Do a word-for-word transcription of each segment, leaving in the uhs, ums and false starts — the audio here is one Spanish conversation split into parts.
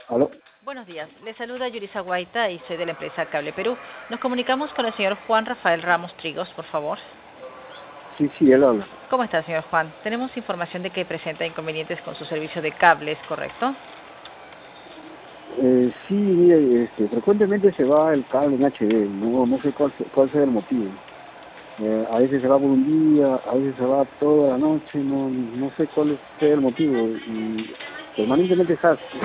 ¿Aló? Buenos días, le saluda Yurisa Guaita y soy de la empresa Cable Perú. Nos comunicamos con el señor Juan Rafael Ramos Trigos, por favor. Sí, sí, él habla. ¿Cómo está, señor Juan? Tenemos información de que presenta inconvenientes con su servicio de cables, ¿correcto? Eh, sí, mire, este, frecuentemente se va el cable en H D, no, no sé cuál, se- cuál sea el motivo. Eh, a veces se va por un día, a veces se va toda la noche, no, no sé cuál sea el motivo. Y permanentemente está así.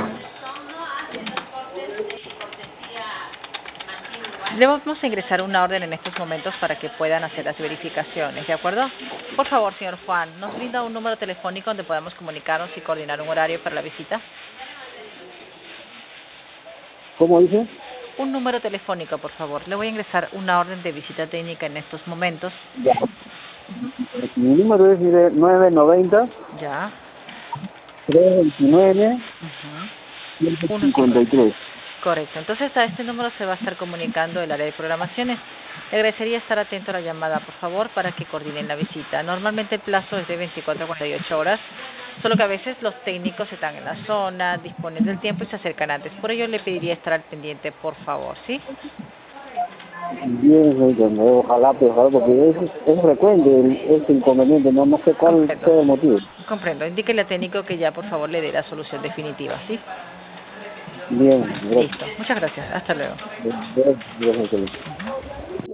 Le vamos a ingresar una orden en estos momentos para que puedan hacer las verificaciones, ¿de acuerdo? Por favor, señor Juan, ¿nos brinda un número telefónico donde podamos comunicarnos y coordinar un horario para la visita? ¿Cómo dice? Un número telefónico, por favor. Le voy a ingresar una orden de visita técnica en estos momentos. Ya. Mi número es mire, nueve noventa, Ya. trescientos veintinueve, ciento Ujú. cincuenta y tres. Correcto. Entonces a este número se va a estar comunicando el área de programaciones. Le agradecería estar atento a la llamada, por favor, para que coordinen la visita. Normalmente el plazo es de veinticuatro a cuarenta y ocho horas, solo que a veces los técnicos están en la zona, disponen del tiempo y se acercan antes. Por ello le pediría estar al pendiente, por favor, ¿sí? Bien, señor, ojalá, pues, ojalá, porque es, es frecuente el- este inconveniente, no, no sé cuál Comprendo. sea el motivo. Comprendo. Indíquele al técnico que ya, por favor, le dé la solución definitiva, ¿sí? Bien, gracias. Listo. Muchas gracias. Hasta luego. Gracias, gracias. Ujú.